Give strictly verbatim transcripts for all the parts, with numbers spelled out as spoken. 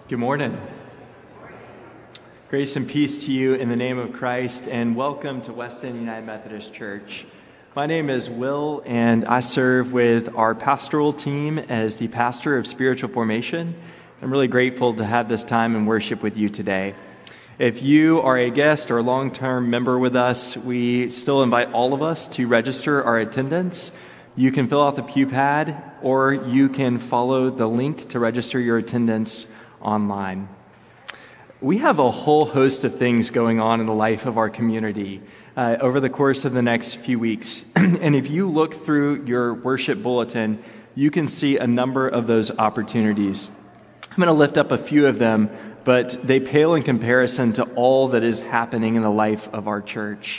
Good morning. Grace and peace to you in the name of Christ, and welcome to West End United Methodist Church. My name is Will, and I serve with our pastoral team as the pastor of spiritual formation. I'm really grateful to have this time in worship with you today. If you are a guest or a long-term member with us, we still invite all of us to register our attendance. You can fill out the pew pad, or you can follow the link to register your attendance online. We have a whole host of things going on in the life of our community uh, over the course of the next few weeks. And if you look through your worship bulletin, you can see a number of those opportunities. I'm going to lift up a few of them, but they pale in comparison to all that is happening in the life of our church.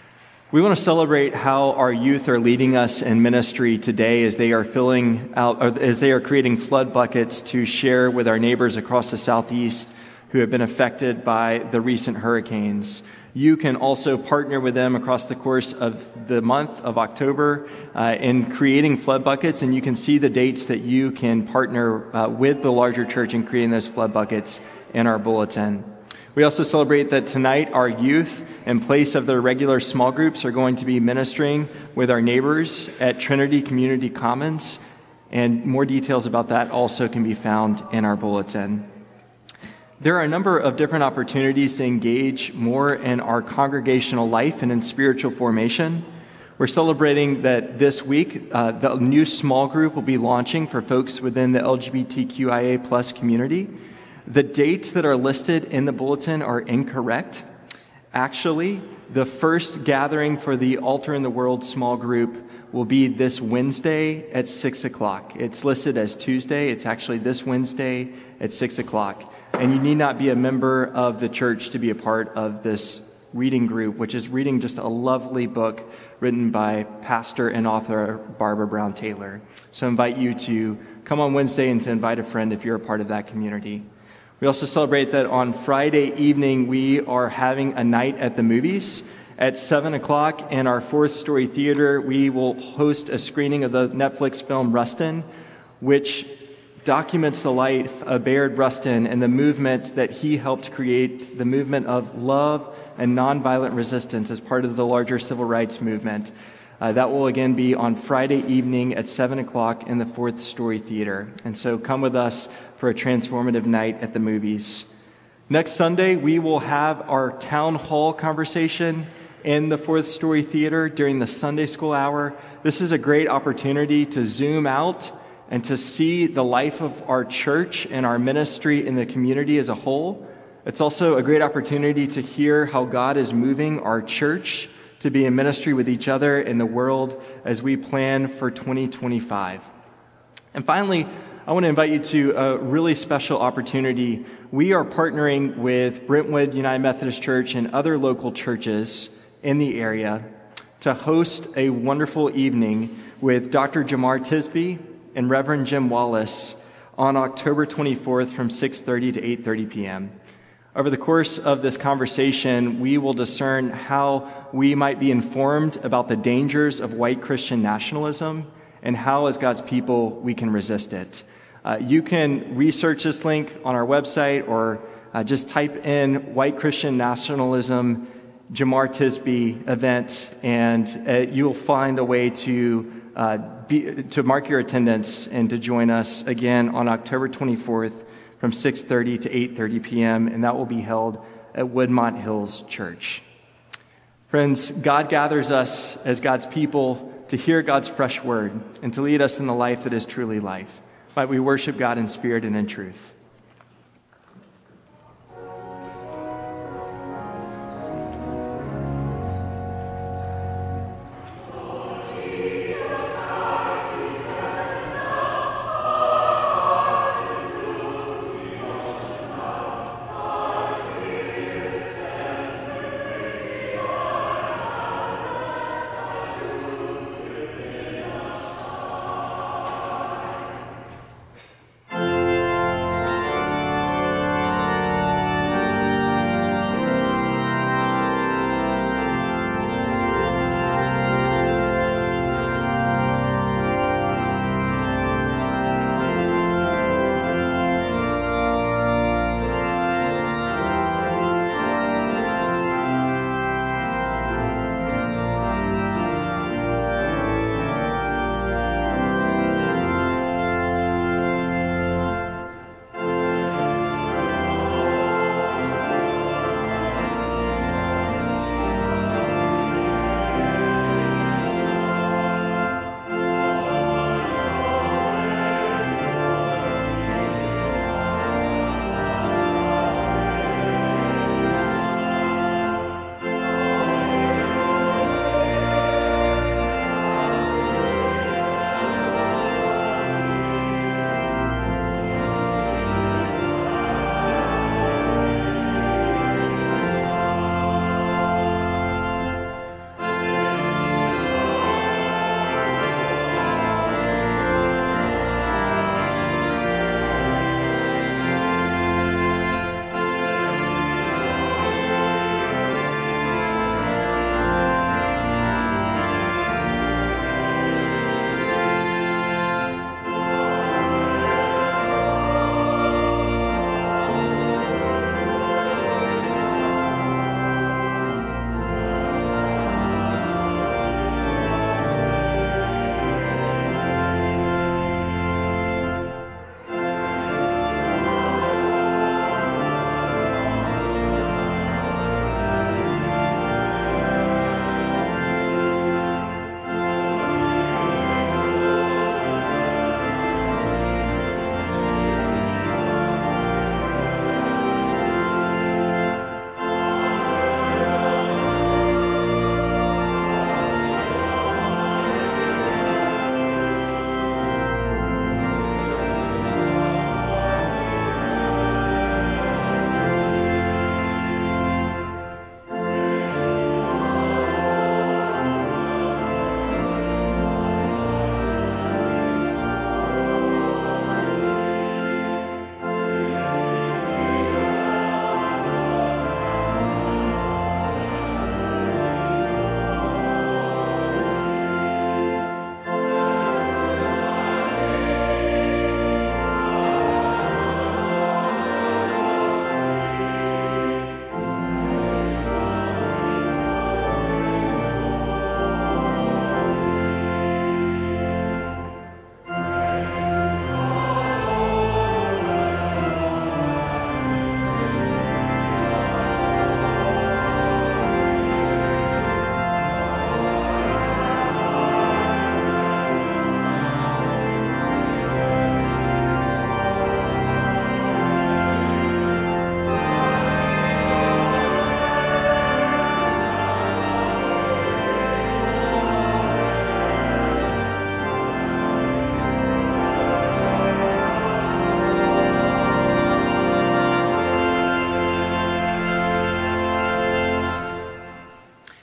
We want to celebrate how our youth are leading us in ministry today as they are filling out, or as they are creating flood buckets to share with our neighbors across the Southeast who have been affected by the recent hurricanes. You can also partner with them across the course of the month of October uh, in creating flood buckets, and you can see the dates that you can partner uh, with the larger church in creating those flood buckets in our bulletin. We also celebrate that tonight our youth, in place of their regular small groups, are going to be ministering with our neighbors at Trinity Community Commons, and more details about that also can be found in our bulletin. There are a number of different opportunities to engage more in our congregational life and in spiritual formation. We're celebrating that this week uh, the new small group will be launching for folks within the L G B T Q I A plus community. The dates that are listed in the bulletin are incorrect. Actually, the first gathering for the Altar in the World small group will be this Wednesday at six o'clock. It's listed as Tuesday. It's actually this Wednesday at six o'clock. And you need not be a member of the church to be a part of this reading group, which is reading just a lovely book written by pastor and author Barbara Brown Taylor. So I invite you to come on Wednesday and to invite a friend if you're a part of that community. We also celebrate that on Friday evening, we are having a night at the movies. At seven o'clock in our Fourth Story Theater, we will host a screening of the Netflix film Rustin, which documents the life of Bayard Rustin and the movement that he helped create, the movement of love and nonviolent resistance as part of the larger civil rights movement. Uh, that will again be on Friday evening at seven o'clock in the Fourth Story Theater. And so come with us for a transformative night at the movies. Next Sunday, we will have our town hall conversation in the Fourth Story Theater during the Sunday school hour. This is a great opportunity to zoom out and to see the life of our church and our ministry in the community as a whole. It's also a great opportunity to hear how God is moving our church to be in ministry with each other in the world as we plan for twenty twenty-five. And finally, I want to invite you to a really special opportunity. We are partnering with Brentwood United Methodist Church and other local churches in the area to host a wonderful evening with Doctor Jamar Tisby and Reverend Jim Wallace on October twenty-fourth from six thirty to eight thirty p.m. Over the course of this conversation, we will discern how we might be informed about the dangers of white Christian nationalism and how, as God's people, we can resist it. Uh, you can research this link on our website or uh, just type in white Christian nationalism Jamar Tisby event, and uh, you will find a way to uh, be, to mark your attendance and to join us again on October twenty-fourth from six thirty to eight thirty p.m., and that will be held at Woodmont Hills Church. Friends, God gathers us as God's people to hear God's fresh word and to lead us in the life that is truly life. Might we worship God in spirit and in truth.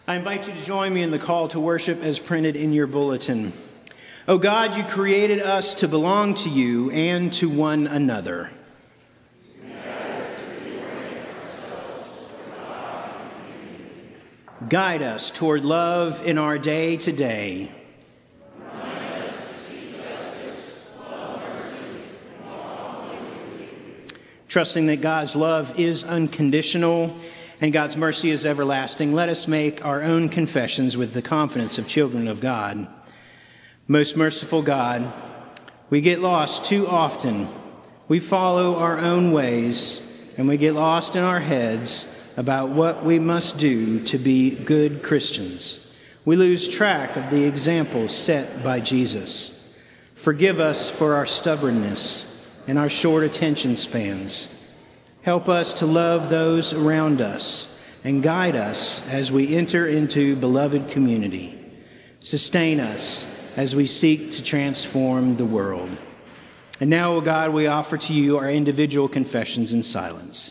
I invite you to join me in the call to worship as printed in your bulletin. O God, you created us to belong to you and to one another. Guide us toward love in our day to day. Trusting that God's love is unconditional and God's mercy is everlasting, let us make our own confessions with the confidence of children of God. Most merciful God, we get lost too often. We follow our own ways, and we get lost in our heads about what we must do to be good Christians. We lose track of the examples set by Jesus. Forgive us for our stubbornness and our short attention spans. Help us to love those around us and guide us as we enter into beloved community. Sustain us as we seek to transform the world. And now, O God, we offer to you our individual confessions in silence.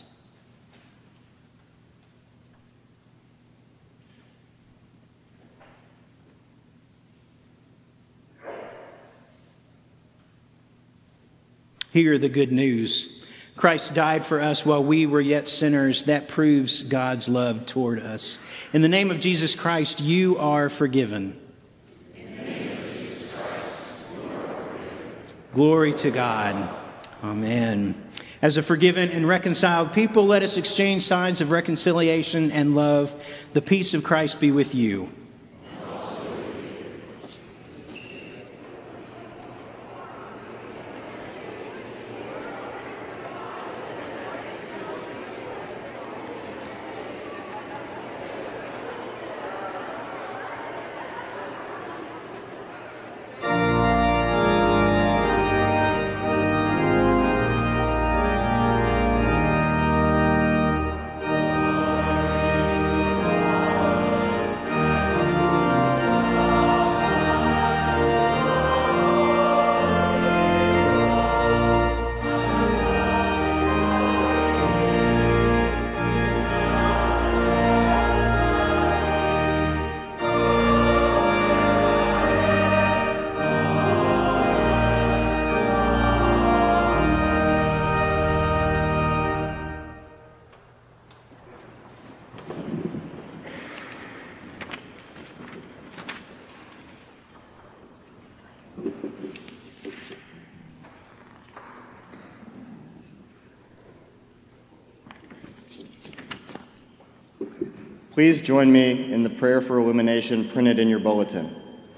Hear the good news. Christ died for us while we were yet sinners. That proves God's love toward us. In the name of Jesus Christ, you are forgiven. In the name of Jesus Christ, you are forgiven. Glory to God. Amen. As a forgiven and reconciled people, let us exchange signs of reconciliation and love. The peace of Christ be with you. Please join me in the prayer for illumination printed in your bulletin.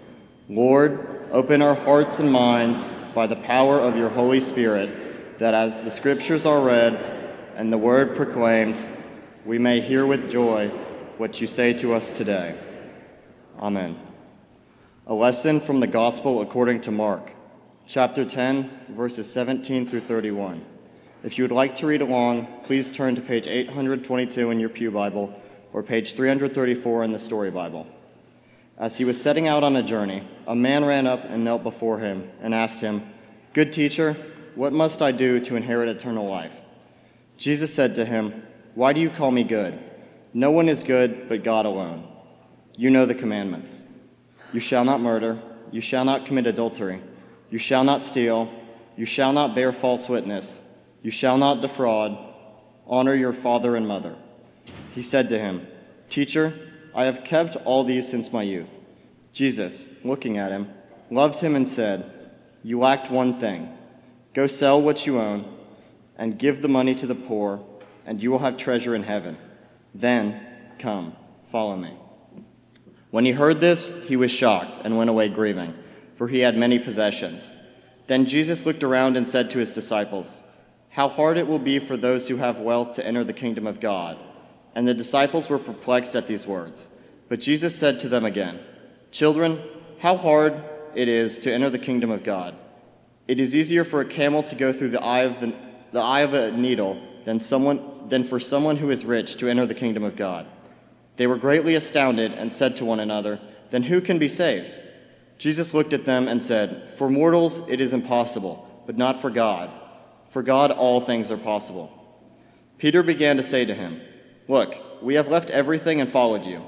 Lord, open our hearts and minds by the power of your Holy Spirit, that as the scriptures are read and the word proclaimed, we may hear with joy what you say to us today. Amen. A lesson from the Gospel according to Mark, chapter ten, verses seventeen through thirty-one. If you would like to read along, please turn to page eight hundred twenty-two in your pew Bible or page three hundred thirty-four in the Story Bible. As he was setting out on a journey, a man ran up and knelt before him and asked him, "Good teacher, what must I do to inherit eternal life?" Jesus said to him, "Why do you call me good? No one is good but God alone. You know the commandments. You shall not murder. You shall not commit adultery. You shall not steal. You shall not bear false witness. You shall not defraud. Honor your father and mother." He said to him, "Teacher, I have kept all these since my youth." Jesus, looking at him, loved him and said, "You lacked one thing. Go sell what you own and give the money to the poor, and you will have treasure in heaven. Then come, follow me." When he heard this, he was shocked and went away grieving, for he had many possessions. Then Jesus looked around and said to his disciples, "How hard it will be for those who have wealth to enter the kingdom of God." And the disciples were perplexed at these words. But Jesus said to them again, "Children, how hard it is to enter the kingdom of God. It is easier for a camel to go through the eye of the, the eye of a needle than someone than for someone who is rich to enter the kingdom of God." They were greatly astounded and said to one another, "Then who can be saved?" Jesus looked at them and said, "For mortals it is impossible, but not for God. For God all things are possible." Peter began to say to him, "Look, we have left everything and followed you."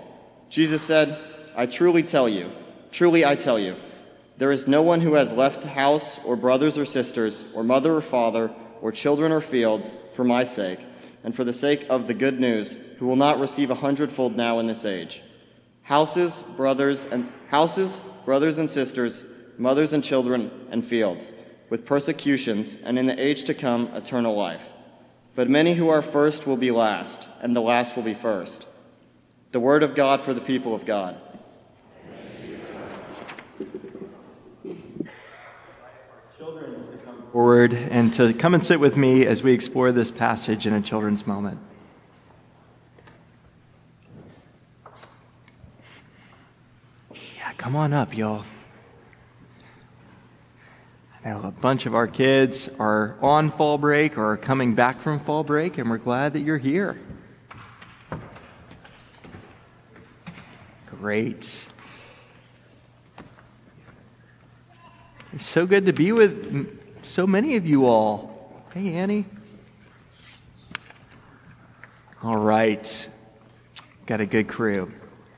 Jesus said, I truly tell you, truly I tell you, there is no one who has left house or brothers or sisters or mother or father or children or fields for my sake and for the sake of the good news who will not receive a hundredfold now in this age. Houses, brothers and houses, brothers and sisters, mothers and children and fields, with persecutions, and in the age to come eternal life. But many who are first will be last, and the last will be first. The word of God for the people of God. Children to come forward and to come and sit with me as we explore this passage in a children's moment. Yeah, come on up, y'all. I know a bunch of our kids are on fall break or are coming back from fall break, and we're glad that you're here. Great. It's so good to be with so many of you all. Hey, Annie. All right. Got a good crew.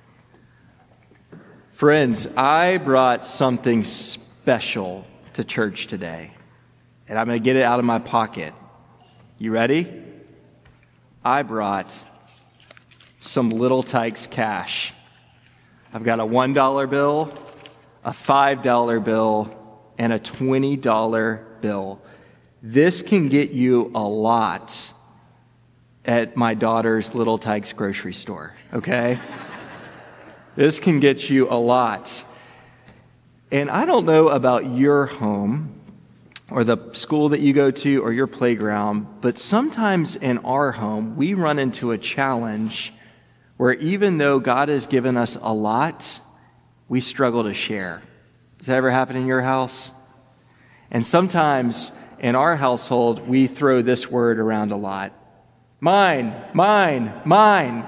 Friends, I brought something special to church today, and I'm going to get it out of my pocket. You ready? I brought some Little Tikes cash. I've got a one dollar bill, a five dollar bill, and a twenty dollar bill. This can get you a lot at my daughter's Little Tikes grocery store, okay? This can get you a lot. And I don't know about your home or the school that you go to or your playground, but sometimes in our home, we run into a challenge where even though God has given us a lot, we struggle to share. Does that ever happen in your house? And sometimes in our household, we throw this word around a lot. Mine, mine, mine.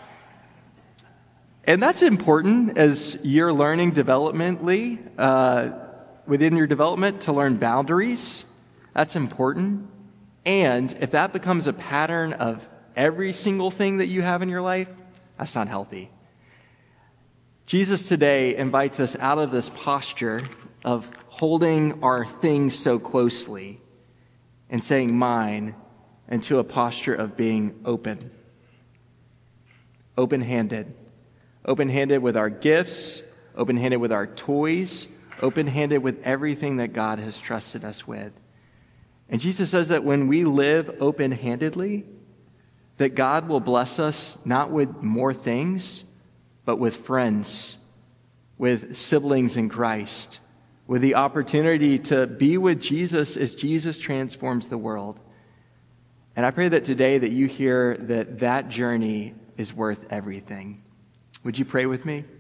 And that's important as you're learning developmentally, uh, within your development, to learn boundaries. That's important. And if that becomes a pattern of every single thing that you have in your life, that's not healthy. Jesus today invites us out of this posture of holding our things so closely and saying mine into a posture of being open, open-handed. Open-handed with our gifts, open-handed with our toys, open-handed with everything that God has trusted us with. And Jesus says that when we live open-handedly, that God will bless us not with more things, but with friends, with siblings in Christ, with the opportunity to be with Jesus as Jesus transforms the world. And I pray that today that you hear that that journey is worth everything. Would you pray with me?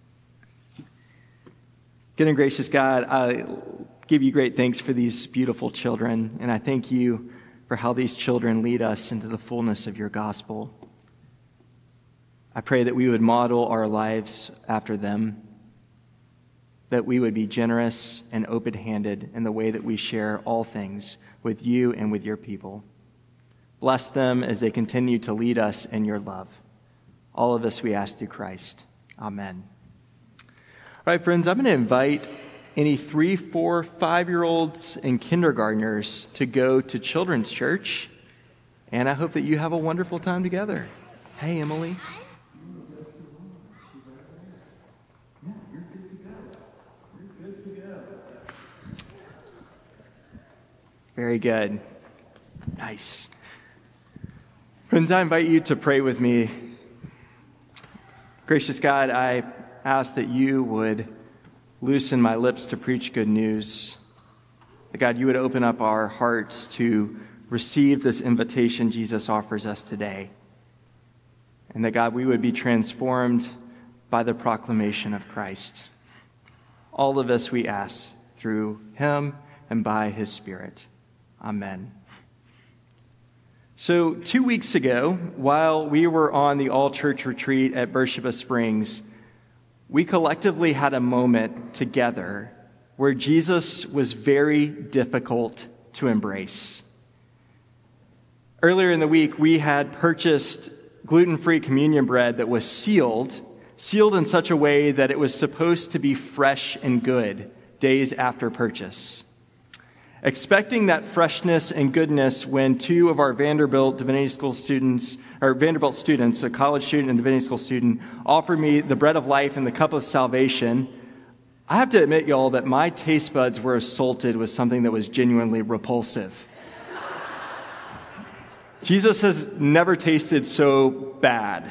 Good and gracious God, I give you great thanks for these beautiful children, and I thank you for how these children lead us into the fullness of your gospel. I pray that we would model our lives after them, that we would be generous and open-handed in the way that we share all things with you and with your people. Bless them as they continue to lead us in your love. All of this we ask through Christ. Amen. All right, friends, I'm going to invite any three, four, five-year-olds and kindergartners to go to Children's Church, and I hope that you have a wonderful time together. Hey, Emily. Very good. Nice. Friends, I invite you to pray with me. Gracious God, I ask that you would loosen my lips to preach good news. That God, you would open up our hearts to receive this invitation Jesus offers us today. And that God, we would be transformed by the proclamation of Christ. All of this we ask through him and by his Spirit. Amen. So two weeks ago, while we were on the all-church retreat at Beersheba Springs, we collectively had a moment together where Jesus was very difficult to embrace. Earlier in the week, we had purchased gluten-free communion bread that was sealed sealed in such a way that it was supposed to be fresh and good days after purchase. Expecting that freshness and goodness when two of our Vanderbilt Divinity School students, or Vanderbilt students, a college student and Divinity School student, offered me the bread of life and the cup of salvation, I have to admit, y'all, that my taste buds were assaulted with something that was genuinely repulsive. Jesus has never tasted so bad.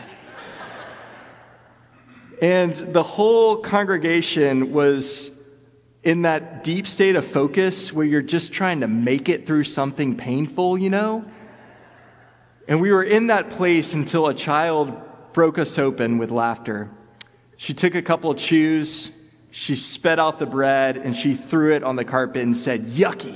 And the whole congregation was in that deep state of focus where you're just trying to make it through something painful, you know? And we were in that place until a child broke us open with laughter. She took a couple of chews, she spat out the bread, and she threw it on the carpet and said, "Yucky."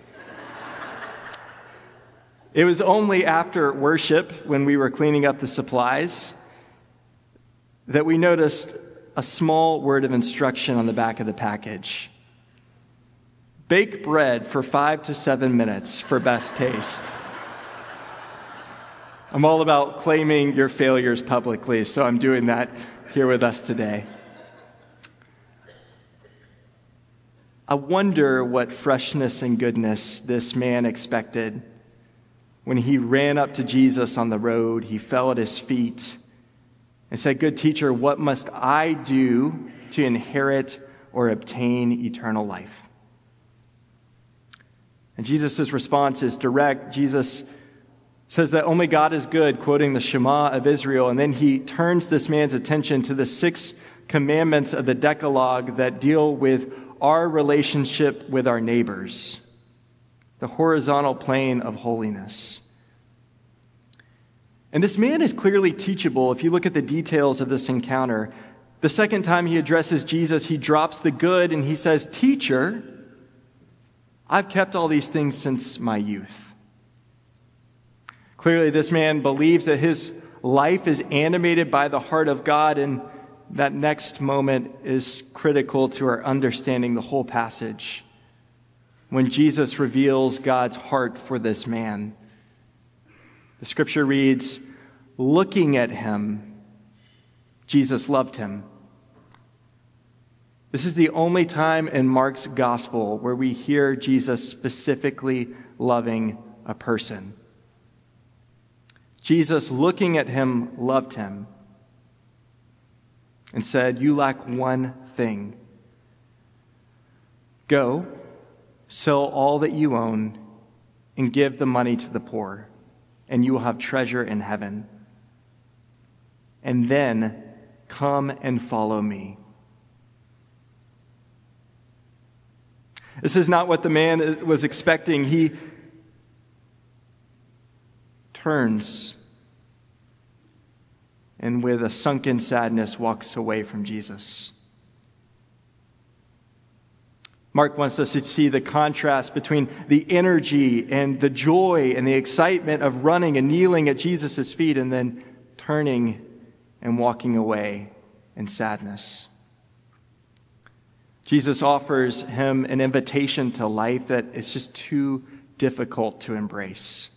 It was only after worship, when we were cleaning up the supplies, that we noticed a small word of instruction on the back of the package. Bake bread for five to seven minutes for best taste. I'm all about claiming your failures publicly, so I'm doing that here with us today. I wonder what freshness and goodness this man expected when he ran up to Jesus on the road. He fell at his feet and said, "Good teacher, what must I do to inherit or obtain eternal life?" And Jesus' response is direct. Jesus says that only God is good, quoting the Shema of Israel, and then he turns this man's attention to the six commandments of the Decalogue that deal with our relationship with our neighbors, the horizontal plane of holiness. And this man is clearly teachable if you look at the details of this encounter. The second time he addresses Jesus, he drops the good and he says, "Teacher, I've kept all these things since my youth." Clearly, this man believes that his life is animated by the heart of God, and that next moment is critical to our understanding the whole passage, when Jesus reveals God's heart for this man. The scripture reads, "Looking at him, Jesus loved him." This is the only time in Mark's gospel where we hear Jesus specifically loving a person. Jesus, looking at him, loved him and said, "You lack one thing. Go, sell all that you own and give the money to the poor, and you will have treasure in heaven. And then come and follow me." This is not what the man was expecting. He turns and with a sunken sadness walks away from Jesus. Mark wants us to see the contrast between the energy and the joy and the excitement of running and kneeling at Jesus' feet and then turning and walking away in sadness. Jesus offers him an invitation to life that is just too difficult to embrace.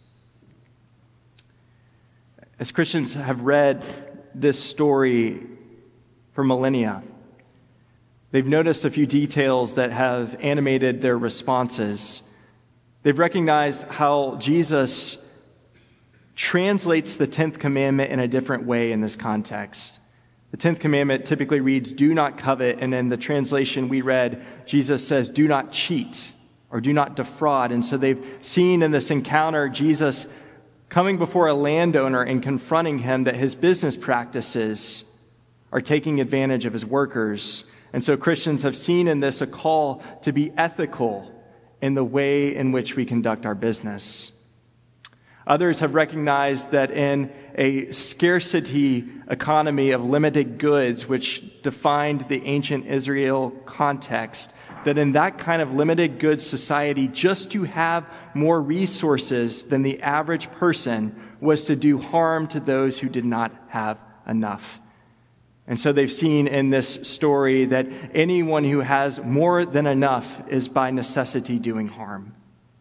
As Christians have read this story for millennia, they've noticed a few details that have animated their responses. They've recognized how Jesus translates the tenth commandment in a different way in this context. The tenth commandment typically reads, "Do not covet," and in the translation we read, Jesus says, "Do not cheat," or "Do not defraud." And so they've seen in this encounter Jesus coming before a landowner and confronting him that his business practices are taking advantage of his workers. And so Christians have seen in this a call to be ethical in the way in which we conduct our business. Others have recognized that in a scarcity economy of limited goods, which defined the ancient Israel context, that in that kind of limited goods society, just to have more resources than the average person was to do harm to those who did not have enough. And so they've seen in this story that anyone who has more than enough is by necessity doing harm.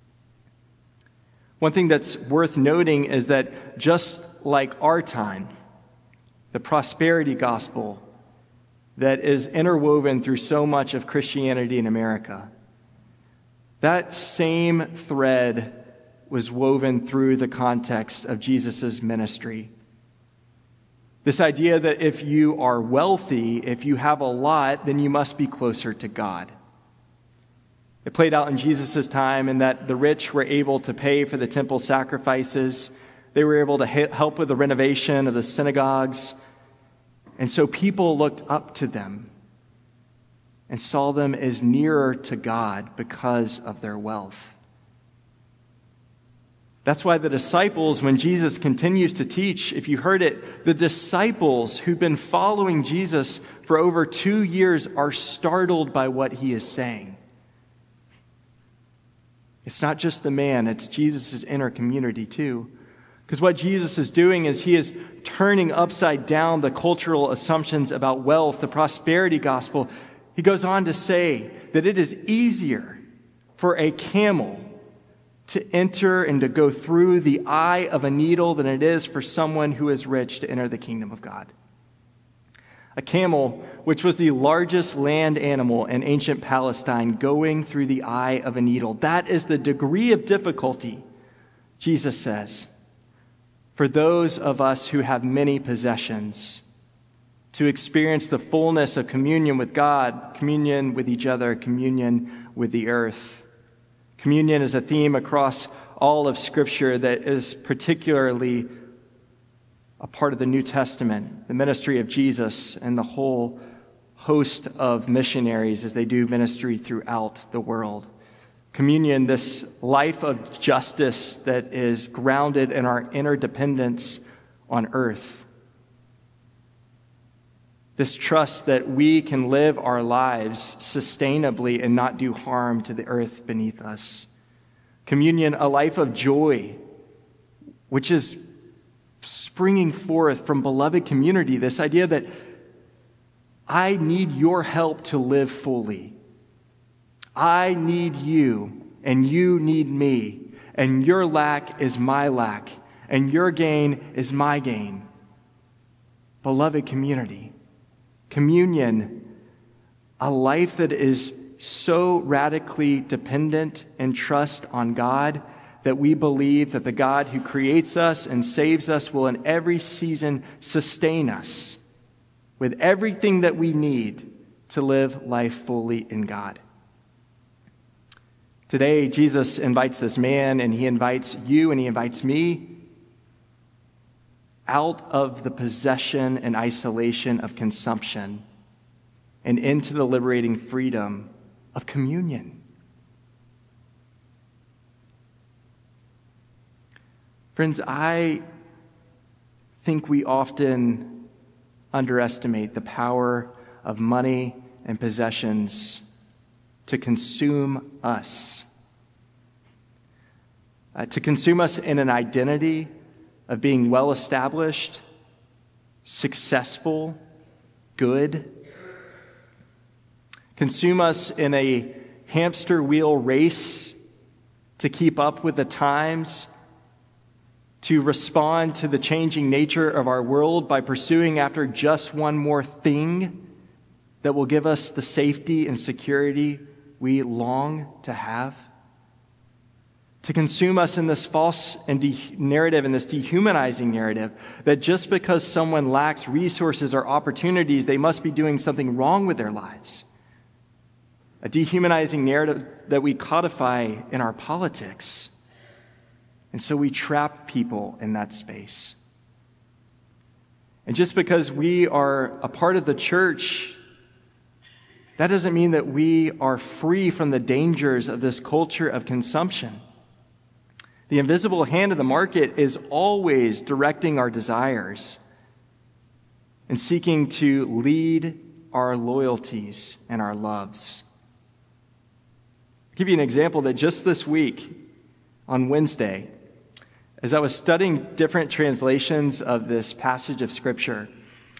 One thing that's worth noting is that just like our time, the prosperity gospel that is interwoven through so much of Christianity in America. That same thread was woven through the context of Jesus' ministry. This idea that if you are wealthy, if you have a lot, then you must be closer to God. It played out in Jesus' time in that the rich were able to pay for the temple sacrifices. They were able to help with the renovation of the synagogues. And so people looked up to them and saw them as nearer to God because of their wealth. That's why the disciples, when Jesus continues to teach, if you heard it, the disciples who've been following Jesus for over two years are startled by what he is saying. It's not just the man, it's Jesus' inner community too. Because what Jesus is doing is he is turning upside down the cultural assumptions about wealth, the prosperity gospel. He goes on to say that it is easier for a camel to enter and to go through the eye of a needle than it is for someone who is rich to enter the kingdom of God. A camel, which was the largest land animal in ancient Palestine, going through the eye of a needle. That is the degree of difficulty, Jesus says, for those of us who have many possessions, to experience the fullness of communion with God, communion with each other, communion with the earth. Communion is a theme across all of Scripture that is particularly a part of the New Testament, the ministry of Jesus and the whole host of missionaries as they do ministry throughout the world. Communion, this life of justice that is grounded in our interdependence on earth. This trust that we can live our lives sustainably and not do harm to the earth beneath us. Communion, a life of joy, which is springing forth from beloved community. This idea that I need your help to live fully. I need you, and you need me, and your lack is my lack, and your gain is my gain. Beloved community, communion, a life that is so radically dependent and trust on God that we believe that the God who creates us and saves us will in every season sustain us with everything that we need to live life fully in God. Today, Jesus invites this man, and he invites you, and he invites me out of the possession and isolation of consumption and into the liberating freedom of communion. Friends, I think we often underestimate the power of money and possessions to consume us. Uh, to consume us in an identity of being well-established, successful, good. Consume us in a hamster wheel race to keep up with the times, to respond to the changing nature of our world by pursuing after just one more thing that will give us the safety and security we long to have. To consume us in this false and de- narrative, in this dehumanizing narrative, that just because someone lacks resources or opportunities, they must be doing something wrong with their lives. A dehumanizing narrative that we codify in our politics. And so we trap people in that space. And just because we are a part of the church, that doesn't mean that we are free from the dangers of this culture of consumption. The invisible hand of the market is always directing our desires and seeking to lead our loyalties and our loves. I'll give you an example that just this week, on Wednesday, as I was studying different translations of this passage of Scripture,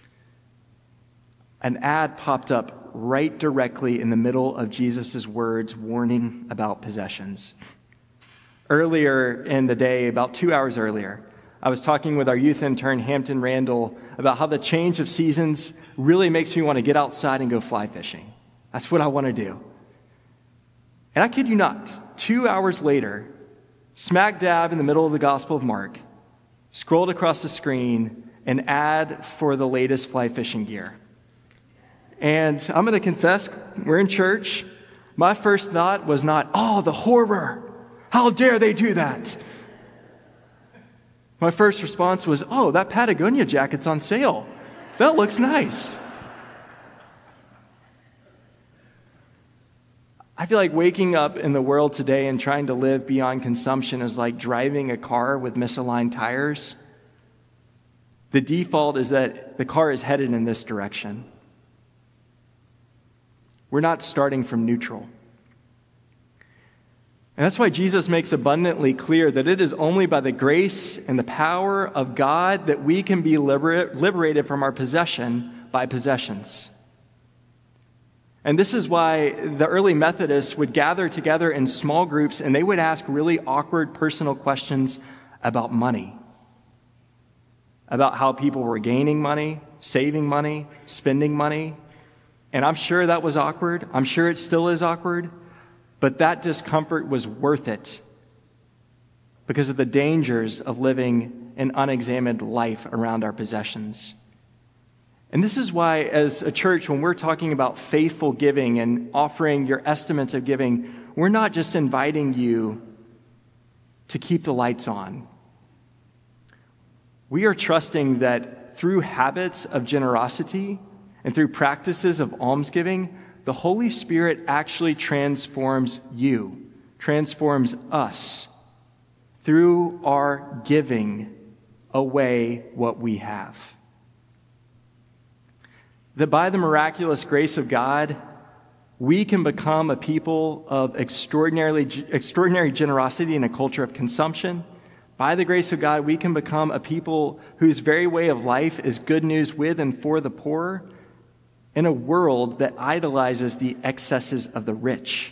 an ad popped up right directly in the middle of Jesus' words warning about possessions. Earlier in the day, about two hours earlier, I was talking with our youth intern, Hampton Randall, about how the change of seasons really makes me want to get outside and go fly fishing. That's what I want to do. And I kid you not, two hours later, smack dab in the middle of the Gospel of Mark, scrolled across the screen, an ad for the latest fly fishing gear. And I'm going to confess, we're in church. My first thought was not, oh, the horror. How dare they do that? My first response was, oh, that Patagonia jacket's on sale. That looks nice. I feel like waking up in the world today and trying to live beyond consumption is like driving a car with misaligned tires. The default is that the car is headed in this direction. We're not starting from neutral. And that's why Jesus makes abundantly clear that it is only by the grace and the power of God that we can be liber- liberated from our possession by possessions. And this is why the early Methodists would gather together in small groups and they would ask really awkward personal questions about money, about how people were gaining money, saving money, spending money. And I'm sure that was awkward. I'm sure it still is awkward. But that discomfort was worth it because of the dangers of living an unexamined life around our possessions. And this is why, as a church, when we're talking about faithful giving and offering your estimates of giving, we're not just inviting you to keep the lights on. We are trusting that through habits of generosity and through practices of almsgiving, the Holy Spirit actually transforms you, transforms us through our giving away what we have. That by the miraculous grace of God, we can become a people of extraordinarily, extraordinary generosity in a culture of consumption. By the grace of God, we can become a people whose very way of life is good news with and for the poor, in a world that idolizes the excesses of the rich.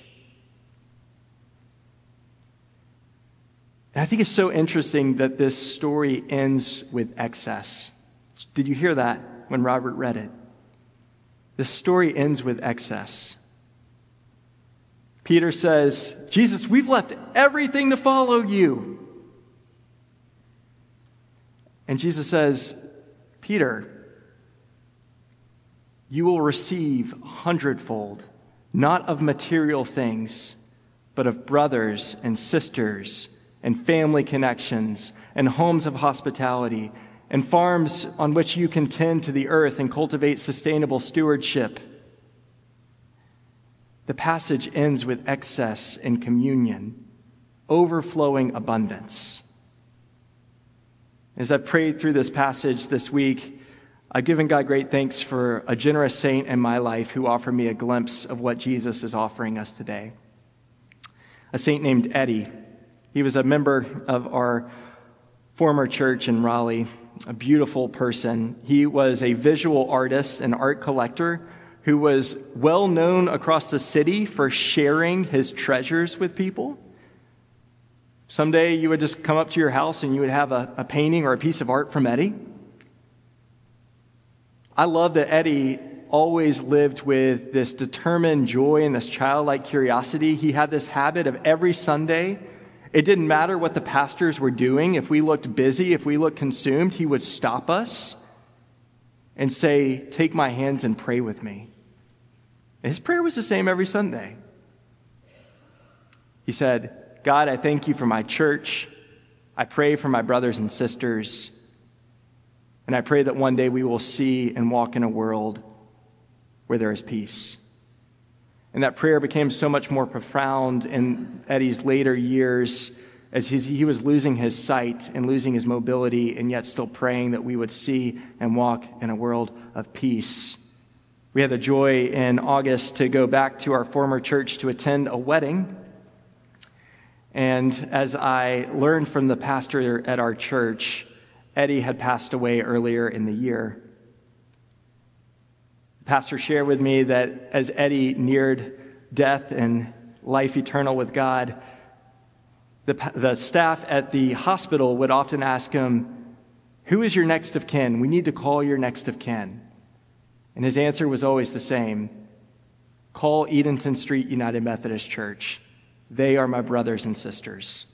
And I think it's so interesting that this story ends with excess. Did you hear that when Robert read it? This story ends with excess. Peter says, Jesus, we've left everything to follow you. And Jesus says, Peter, you will receive a hundredfold, not of material things, but of brothers and sisters and family connections and homes of hospitality and farms on which you can tend to the earth and cultivate sustainable stewardship. The passage ends with excess and communion, overflowing abundance. As I've prayed through this passage this week, I've given God great thanks for a generous saint in my life who offered me a glimpse of what Jesus is offering us today. A saint named Eddie. He was a member of our former church in Raleigh, a beautiful person. He was a visual artist and art collector who was well known across the city for sharing his treasures with people. Someday you would just come up to your house and you would have a, a painting or a piece of art from Eddie. I love that Eddie always lived with this determined joy and this childlike curiosity. He had this habit of every Sunday, it didn't matter what the pastors were doing. If we looked busy, if we looked consumed, he would stop us and say, take my hands and pray with me. And his prayer was the same every Sunday. He said, God, I thank you for my church. I pray for my brothers and sisters. And I pray that one day we will see and walk in a world where there is peace. And that prayer became so much more profound in Eddie's later years as he was losing his sight and losing his mobility and yet still praying that we would see and walk in a world of peace. We had the joy in August to go back to our former church to attend a wedding. And as I learned from the pastor at our church, Eddie had passed away earlier in the year. The pastor shared with me that as Eddie neared death and life eternal with God, the, the staff at the hospital would often ask him, who is your next of kin? We need to call your next of kin. And his answer was always the same. Call Edenton Street United Methodist Church. They are my brothers and sisters.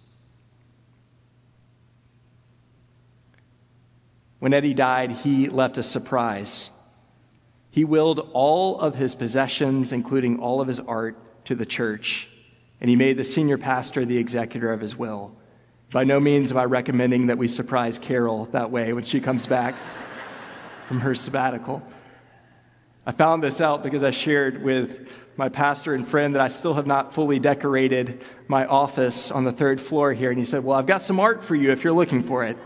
When Eddie died, he left a surprise. He willed all of his possessions, including all of his art, to the church, and he made the senior pastor the executor of his will. By no means am I recommending that we surprise Carol that way when she comes back from her sabbatical. I found this out because I shared with my pastor and friend that I still have not fully decorated my office on the third floor here, and he said, well, I've got some art for you if you're looking for it.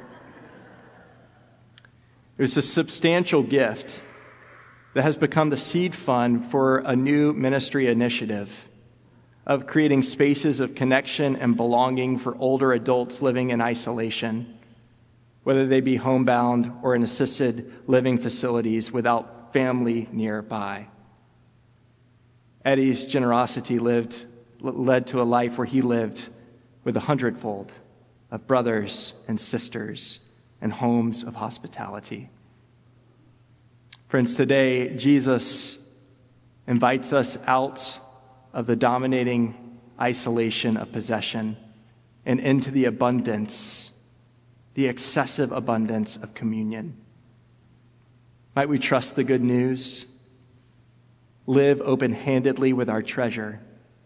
It was a substantial gift that has become the seed fund for a new ministry initiative of creating spaces of connection and belonging for older adults living in isolation, whether they be homebound or in assisted living facilities without family nearby. Eddie's generosity lived, led to a life where he lived with a hundredfold of brothers and sisters and homes of hospitality. Friends, today, Jesus invites us out of the dominating isolation of possession and into the abundance, the excessive abundance of communion. Might we trust the good news, live open-handedly with our treasure,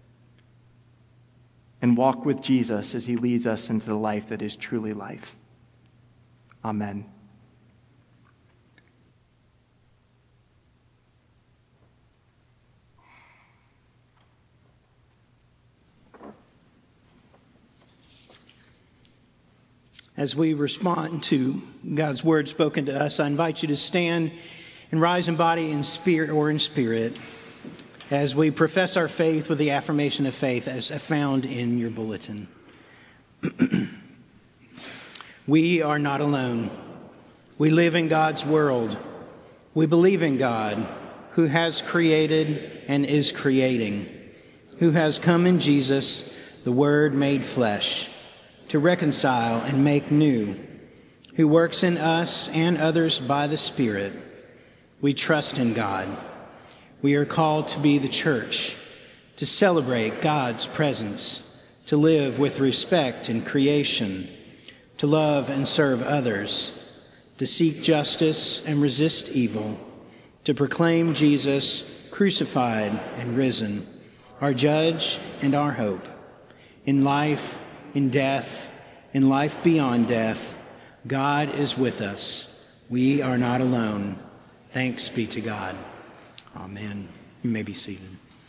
and walk with Jesus as he leads us into the life that is truly life. Amen. As we respond to God's word spoken to us, I invite you to stand and rise in body and spirit or in spirit as we profess our faith with the affirmation of faith as found in your bulletin. We are not alone. We live in God's world. We believe in God, who has created and is creating, who has come in Jesus, the Word made flesh, to reconcile and make new, who works in us and others by the Spirit. We trust in God. We are called to be the church, to celebrate God's presence, to live with respect in creation, to love and serve others, to seek justice and resist evil, to proclaim Jesus crucified and risen, our judge and our hope. In life, in death, in life beyond death, God is with us. We are not alone. Thanks be to God. Amen. You may be seated.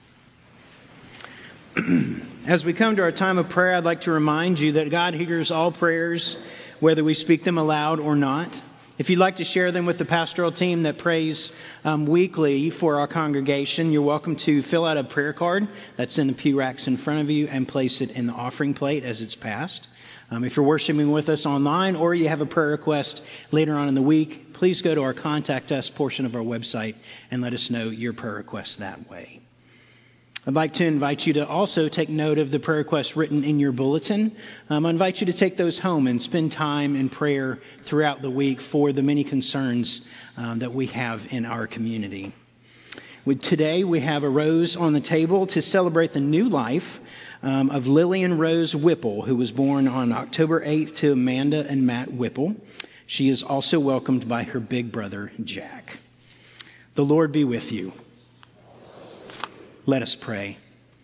As we come to our time of prayer, I'd like to remind you that God hears all prayers, whether we speak them aloud or not. If you'd like to share them with the pastoral team that prays um, weekly for our congregation, you're welcome to fill out a prayer card that's in the pew racks in front of you and place it in the offering plate as it's passed. Um, if you're worshiping with us online or you have a prayer request later on in the week, please go to our Contact Us portion of our website and let us know your prayer request that way. I'd like to invite you to also take note of the prayer requests written in your bulletin. Um, I invite you to take those home and spend time in prayer throughout the week for the many concerns um, that we have in our community. With today, we have a rose on the table to celebrate the new life um, of Lillian Rose Whipple, who was born on October eighth to Amanda and Matt Whipple. She is also welcomed by her big brother, Jack. The Lord be with you. Let us pray.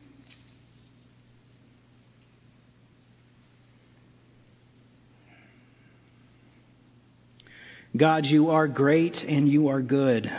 God, you are great and you are good.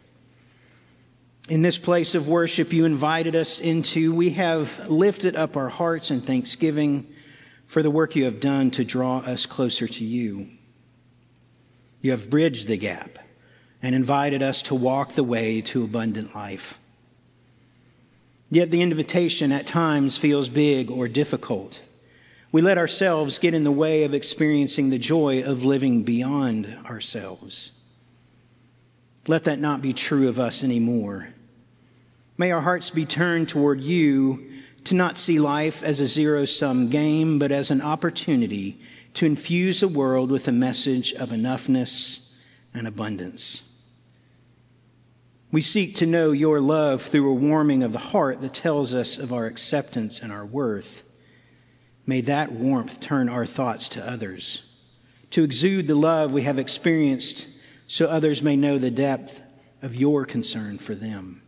In this place of worship you invited us into, we have lifted up our hearts in thanksgiving for the work you have done to draw us closer to you. You have bridged the gap and invited us to walk the way to abundant life. Yet the invitation at times feels big or difficult. We let ourselves get in the way of experiencing the joy of living beyond ourselves. Let that not be true of us anymore. May our hearts be turned toward you to not see life as a zero-sum game, but as an opportunity to infuse the world with a message of enoughness and abundance. We seek to know your love through a warming of the heart that tells us of our acceptance and our worth. May that warmth turn our thoughts to others, to exude the love we have experienced so others may know the depth of your concern for them.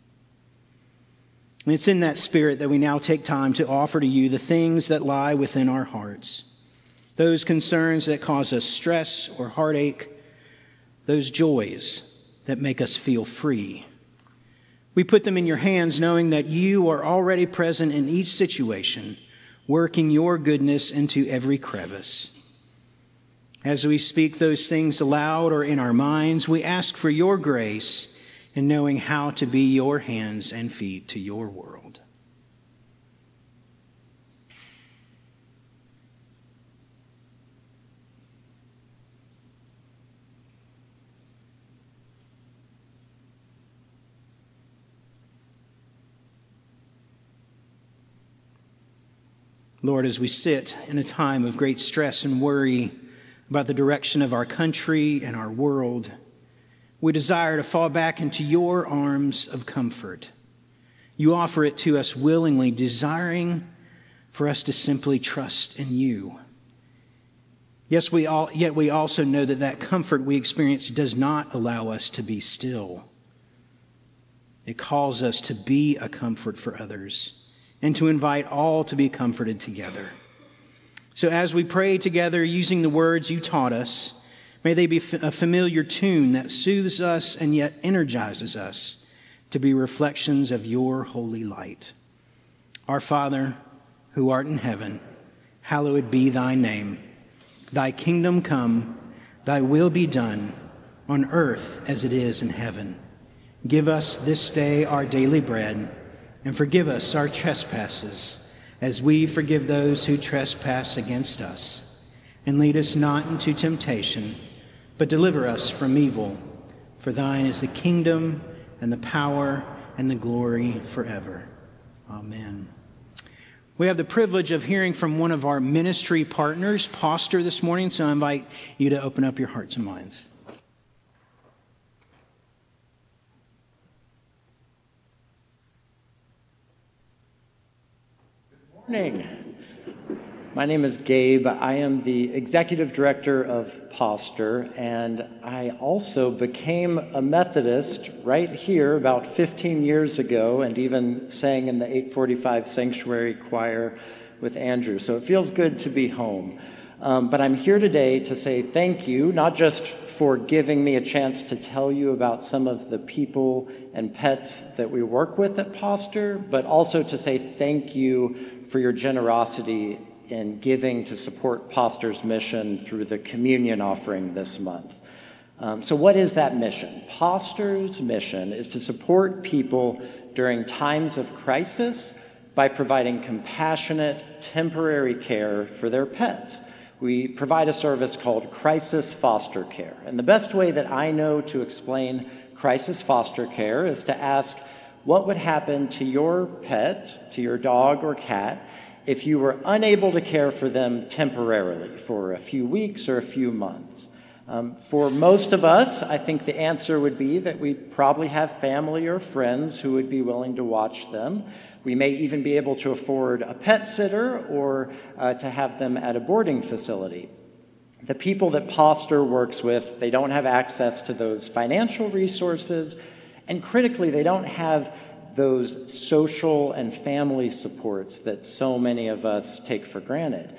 And it's in that spirit that we now take time to offer to you the things that lie within our hearts, those concerns that cause us stress or heartache, those joys that make us feel free. We put them in your hands knowing that you are already present in each situation, working your goodness into every crevice. As we speak those things aloud or in our minds, we ask for your grace in knowing how to be your hands and feet to your world. Lord, as we sit in a time of great stress and worry about the direction of our country and our world, we desire to fall back into your arms of comfort. You offer it to us willingly, desiring for us to simply trust in you. Yes, we all, yet we also know that that comfort we experience does not allow us to be still. It calls us to be a comfort for others and to invite all to be comforted together. So as we pray together using the words you taught us, may they be a familiar tune that soothes us and yet energizes us to be reflections of your holy light. Our Father, who art in heaven, hallowed be thy name. Thy kingdom come, thy will be done, on earth as it is in heaven. Give us this day our daily bread, and forgive us our trespasses, as we forgive those who trespass against us. And lead us not into temptation, but deliver us from evil. For thine is the kingdom, and the power, and the glory forever. Amen. We have the privilege of hearing from one of our ministry partners, Pastor, this morning, so I invite you to open up your hearts and minds. Good morning. My name is Gabe. I am the executive director of Pastor, and I also became a Methodist right here about fifteen years ago, and even sang in the eight forty-five Sanctuary Choir with Andrew. So it feels good to be home. Um, but I'm here today to say thank you, not just for giving me a chance to tell you about some of the people and pets that we work with at Pastor, but also to say thank you for your generosity in giving to support Pastor's mission through the communion offering this month. Um, so what is that mission? Pastor's mission is to support people during times of crisis by providing compassionate, temporary care for their pets. We provide a service called Crisis Foster Care. And the best way that I know to explain crisis foster care is to ask, what would happen to your pet, to your dog or cat, if you were unable to care for them temporarily for a few weeks or a few months? Um, for most of us, I think the answer would be that we probably have family or friends who would be willing to watch them. We may even be able to afford a pet sitter or uh, to have them at a boarding facility. The people that Pastor works with, they don't have access to those financial resources, and critically, they don't have those social and family supports that so many of us take for granted.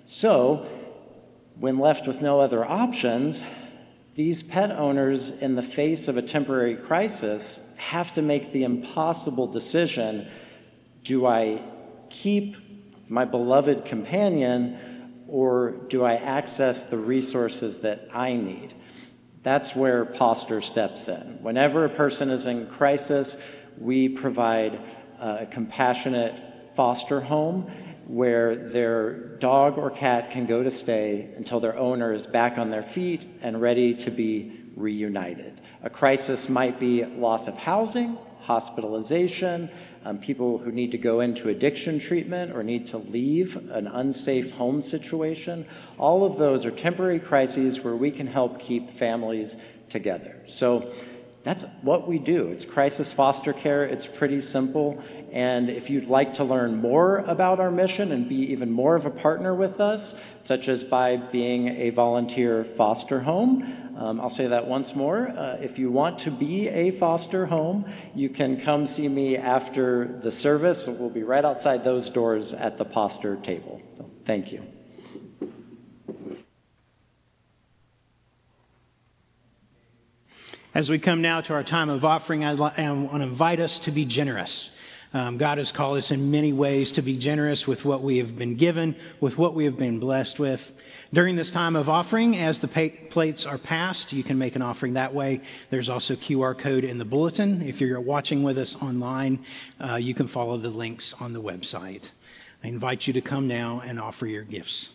So, when left with no other options, these pet owners, in the face of a temporary crisis, have to make the impossible decision: do I keep my beloved companion, or do I access the resources that I need? That's where Pastor steps in. Whenever a person is in crisis, we provide a compassionate foster home where their dog or cat can go to stay until their owner is back on their feet and ready to be reunited. A crisis might be loss of housing, hospitalization, um, people who need to go into addiction treatment or need to leave an unsafe home situation. All of those are temporary crises where we can help keep families together. So that's what we do. It's crisis foster care. It's pretty simple. And if you'd like to learn more about our mission and be even more of a partner with us, such as by being a volunteer foster home, um, I'll say that once more. Uh, if you want to be a foster home, you can come see me after the service. We'll be right outside those doors at the Poster table. So thank you. As we come now to our time of offering, I want to invite us to be generous. Um, God has called us in many ways to be generous with what we have been given, with what we have been blessed with. During this time of offering, as the pay- plates are passed, you can make an offering that way. There's also a Q R code in the bulletin. If you're watching with us online, uh, you can follow the links on the website. I invite you to come now and offer your gifts.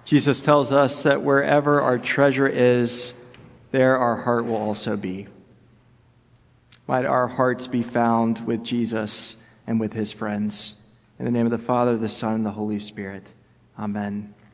Jesus tells us that wherever our treasure is, there our heart will also be. Might our hearts be found with Jesus and with his friends. In the name of the Father, the Son, and the Holy Spirit. Amen.